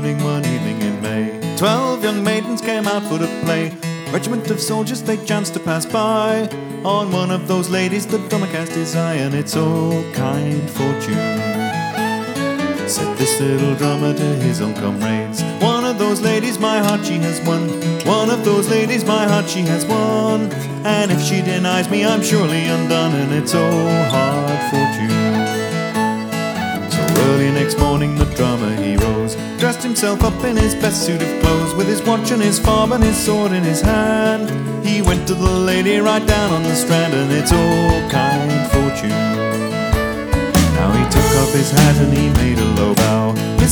evening, one evening in May, 12 young maidens came out for to play. A regiment of soldiers they chanced to pass by. On one of those ladies the drummer cast his eye, and it's oh kind fortune, said this little drummer to his own comrades, one of those ladies my heart she has won. One of those ladies my heart she has won, and if she denies me I'm surely undone, and it's oh hard fortune. So early next morning the drummer he rose, dressed himself up in his best suit of clothes, with his watch and his fob and his sword in his hand. He went to the lady right down on the strand, and it's oh kind fortune. Now he took off his hat and he made a low bow,